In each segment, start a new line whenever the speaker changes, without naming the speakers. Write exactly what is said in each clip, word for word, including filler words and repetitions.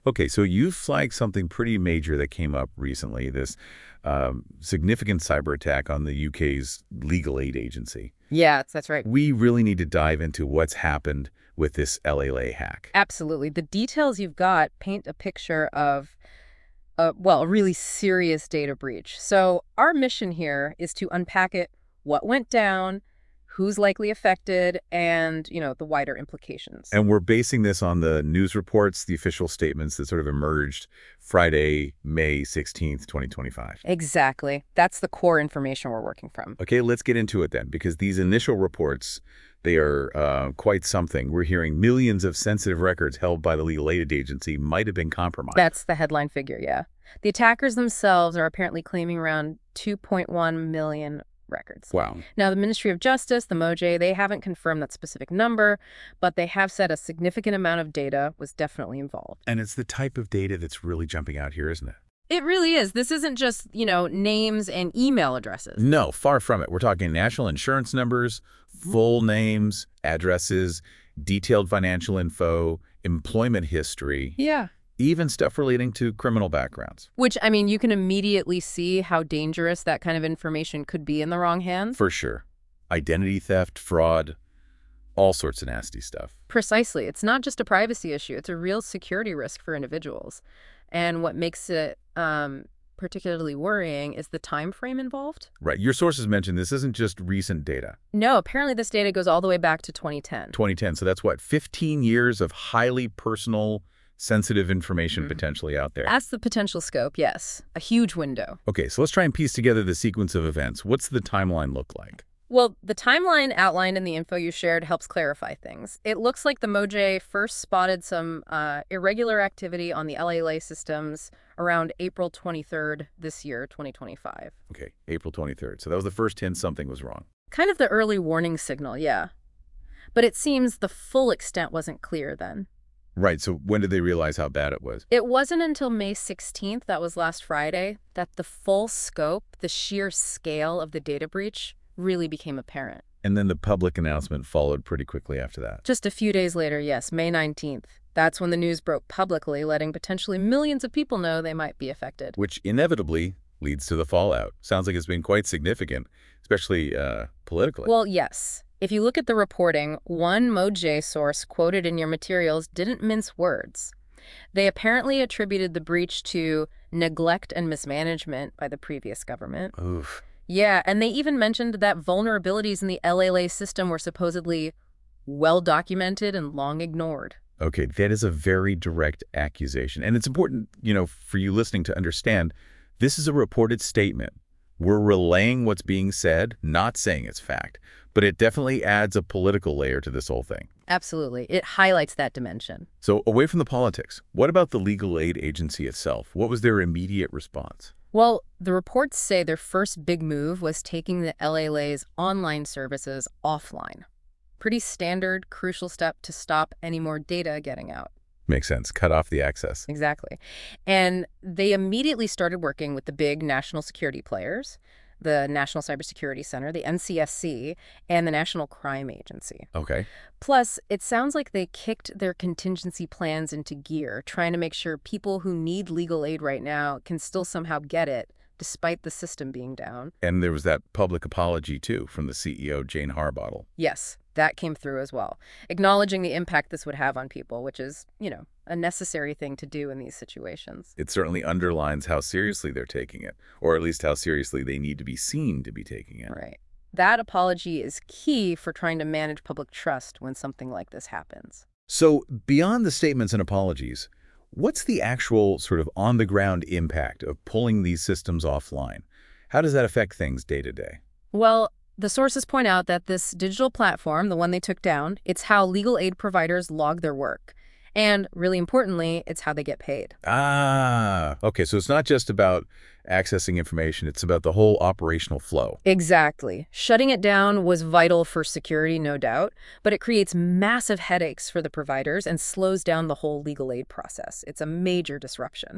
Okay, so you flagged something pretty major that came up recently, this um, significant cyber attack on the U K's legal aid agency.
Yeah, that's right.
We really need to dive into what's happened with this L A L A hack.
Absolutely. The details you've got paint a picture of, a, well, a really serious data breach. So our mission here is to unpack it, what went down, who's likely affected, and, you know, the wider implications.
And we're basing this on the news reports, the official statements that sort of emerged Friday, May sixteenth, twenty twenty-five.
Exactly. That's the core information we're working from.
Okay, let's get into it then, because these initial reports, they are uh, quite something. We're hearing millions of sensitive records held by the legal aid agency might have been compromised.
That's the headline figure, yeah. The attackers themselves are apparently claiming around two point one million records.
Wow.
Now, the Ministry of Justice, the M O J, they haven't confirmed that specific number, but they have said a significant amount of data was definitely involved.
And it's the type of data that's really jumping out here, isn't it?
It really is. This isn't just, you know, names and email addresses.
No, far from it. We're talking national insurance numbers, full names, addresses, detailed financial info, employment history,
Yeah.
even stuff relating to criminal backgrounds.
Which, I mean, you can immediately see how dangerous that kind of information could be in the wrong hands.
For sure. Identity theft, fraud, all sorts of nasty stuff.
Precisely. It's not just a privacy issue. It's a real security risk for individuals. And what makes it um, particularly worrying is the time frame involved.
Right. Your sources mentioned this isn't just recent data.
No, apparently this data goes all the way back to twenty ten.
twenty ten. So that's what, fifteen years of highly personal, sensitive information
Mm-hmm.
potentially out there.
That's the potential scope, yes. A huge window.
Okay, so let's try and piece together the sequence of events. What's the timeline look like?
Well, the timeline outlined in the info you shared helps clarify things. It looks like the M O J first spotted some uh, irregular activity on the L A L A systems around April twenty-third this year, twenty twenty-five.
Okay, April twenty-third. So that was the first hint something was wrong.
Kind of the early warning signal, yeah. But it seems the full extent wasn't clear then.
Right, so when did they realize how bad it was?
It wasn't until May sixteenth, that was last Friday, that the full scope, the sheer scale of the data breach really became apparent.
And then the public announcement followed pretty quickly after that.
Just a few days later, yes, May nineteenth. That's when the news broke publicly, letting potentially millions of people know they might be affected.
Which inevitably leads to the fallout. Sounds like it's been quite significant, especially uh, politically.
Well, yes. If you look at the reporting, one M O J source quoted in your materials didn't mince words. They apparently attributed the breach to neglect and mismanagement by the previous government.
Oof.
Yeah, and they even mentioned that vulnerabilities in the L A L A system were supposedly well-documented and long ignored.
Okay, that is a very direct accusation. And it's important, you know, for you listening to understand, this is a reported statement. We're relaying what's being said, not saying it's fact. But it definitely adds a political layer to this whole thing.
Absolutely. It highlights that dimension.
So away from the politics, what about the legal aid agency itself? What was their immediate response?
Well, the reports say their first big move was taking the L A L A's online services offline. Pretty standard, crucial step to stop any more data getting out.
Makes sense. Cut off the access.
Exactly. And they immediately started working with the big national security players, the National Cybersecurity Center, the N C S C, and the National Crime Agency.
Okay.
Plus, it sounds like they kicked their contingency plans into gear, trying to make sure people who need legal aid right now can still somehow get it, despite the system being down.
And there was that public apology, too, from the C E O, Jane Harbottle.
Yes, that came through as well, acknowledging the impact this would have on people, which is, you know, a necessary thing to do in these situations.
It certainly underlines how seriously they're taking it, or at least how seriously they need to be seen to be taking it.
Right. That apology is key for trying to manage public trust when something like this happens.
So beyond the statements and apologies, what's the actual sort of on-the-ground impact of pulling these systems offline? How does that affect things day to day?
Well, the sources point out that this digital platform, the one they took down, it's how legal aid providers log their work. And really importantly, it's how they get paid.
Ah, okay. So it's not just about accessing information. It's about the whole operational flow.
Exactly. Shutting it down was vital for security, no doubt, but it creates massive headaches for the providers and slows down the whole legal aid process. It's a major disruption.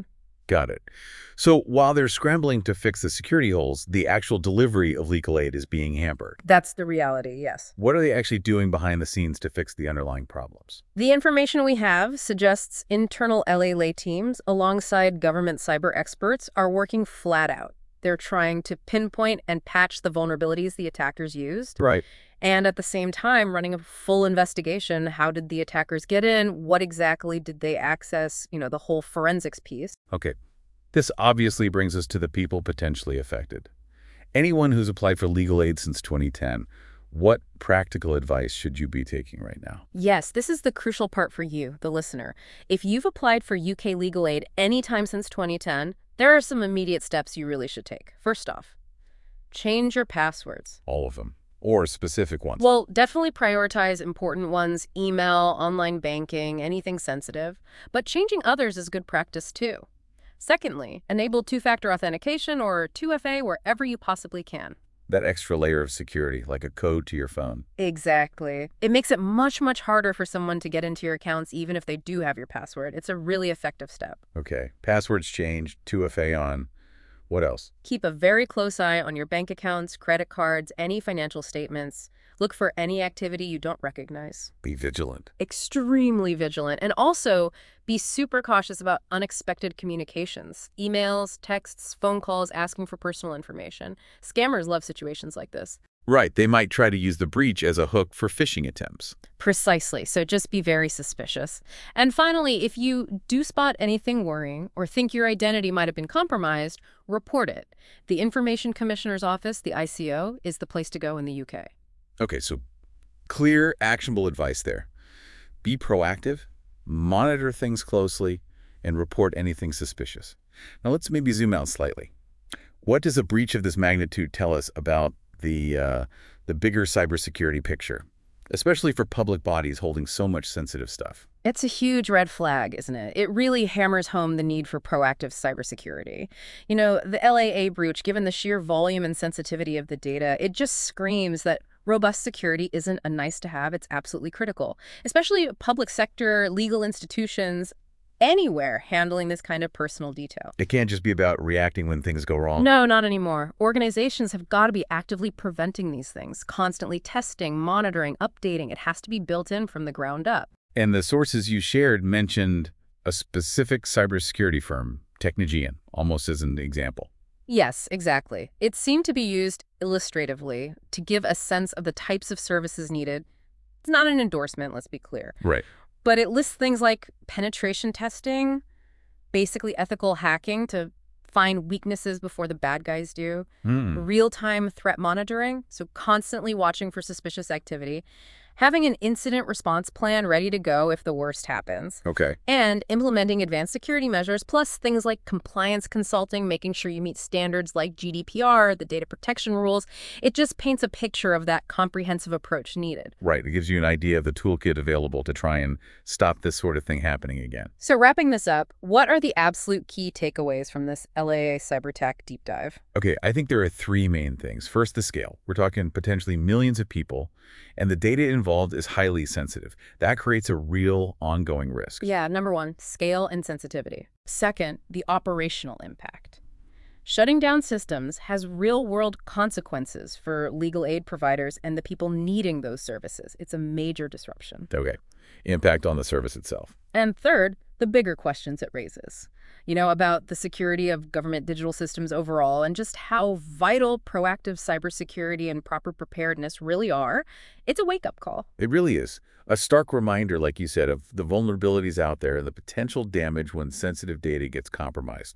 Got it. So while they're scrambling to fix the security holes, the actual delivery of legal aid is being hampered.
That's the reality, yes.
What are they actually doing behind the scenes to fix the underlying problems?
The information we have suggests internal L A L A teams, alongside government cyber experts, are working flat out. They're trying to pinpoint and patch the vulnerabilities the attackers used.
Right.
And at the same time, running a full investigation. How did the attackers get in? What exactly did they access? You know, the whole forensics piece.
Okay. This obviously brings us to the people potentially affected. Anyone who's applied for legal aid since twenty ten, what practical advice should you be taking right now?
Yes, this is the crucial part for you, the listener. If you've applied for U K legal aid anytime since twenty ten, there are some immediate steps you really should take. First off, change your passwords.
All of them. Or specific ones.
Well, definitely prioritize important ones, email, online banking, anything sensitive. But changing others is good practice too. Secondly, enable two-factor authentication or two F A wherever you possibly can.
That extra layer of security, like a code to your phone.
Exactly. It makes it much, much harder for someone to get into your accounts even if they do have your password. It's a really effective step.
Okay. Passwords changed, two F A on. What else?
Keep a very close eye on your bank accounts, credit cards, any financial statements. Look for any activity you don't recognize.
Be vigilant.
Extremely vigilant. And also be super cautious about unexpected communications. Emails, texts, phone calls asking for personal information. Scammers love situations like this.
Right. They might try to use the breach as a hook for phishing attempts.
Precisely. So just be very suspicious. And finally, if you do spot anything worrying or think your identity might have been compromised, report it. The Information Commissioner's Office, the I C O, is the place to go in the U K.
Okay, so clear, actionable advice there. Be proactive, monitor things closely, and report anything suspicious. Now let's maybe zoom out slightly. What does a breach of this magnitude tell us about the, uh, the bigger cybersecurity picture, especially for public bodies holding so much sensitive stuff?
It's a huge red flag, isn't it? It really hammers home the need for proactive cybersecurity. You know, the L A A breach, given the sheer volume and sensitivity of the data, it just screams that robust security isn't a nice to have, it's absolutely critical. Especially public sector, legal institutions, anywhere handling this kind of personal detail.
It can't just be about reacting when things go wrong.
No, not anymore. Organizations have got to be actively preventing these things, constantly testing, monitoring, updating. It has to be built in from the ground up.
And the sources you shared mentioned a specific cybersecurity firm, Technigean, almost as an example.
Yes, exactly. It seemed to be used illustratively to give a sense of the types of services needed. It's not an endorsement, let's be clear.
Right.
But it lists things like penetration testing, basically ethical hacking to find weaknesses before the bad guys do,
Mm.
real-time threat monitoring, so constantly watching for suspicious activity, having an incident response plan ready to go if the worst happens,
Okay.
and implementing advanced security measures, plus things like compliance consulting, making sure you meet standards like G D P R, the data protection rules. It just paints a picture of that comprehensive approach needed.
Right. It gives you an idea of the toolkit available to try and stop this sort of thing happening again.
So wrapping this up, what are the absolute key takeaways from this L A A CyberTech deep dive?
Okay, I think there are three main things. First, the scale. We're talking potentially millions of people, and the data involved is highly sensitive. That creates a real ongoing risk.
Yeah, number one, scale and sensitivity. Second, the operational impact. Shutting down systems has real-world consequences for legal aid providers and the people needing those services. It's a major disruption.
Okay. Impact on the service itself.
And third, the bigger questions it raises. You know, about the security of government digital systems overall and just how vital proactive cybersecurity and proper preparedness really are. It's a wake-up call.
It really is. A stark reminder, like you said, of the vulnerabilities out there and the potential damage when sensitive data gets compromised.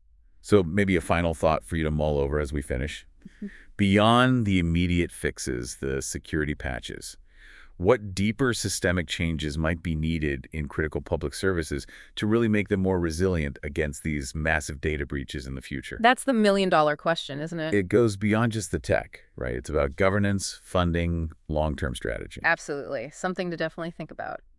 So maybe a final thought for you to mull over as we finish. Beyond the immediate fixes, the security patches, what deeper systemic changes might be needed in critical public services to really make them more resilient against these massive data breaches in the future?
That's the million-dollar question, isn't it?
It goes beyond just the tech, right? It's about governance, funding, long-term strategy.
Absolutely. Something to definitely think about.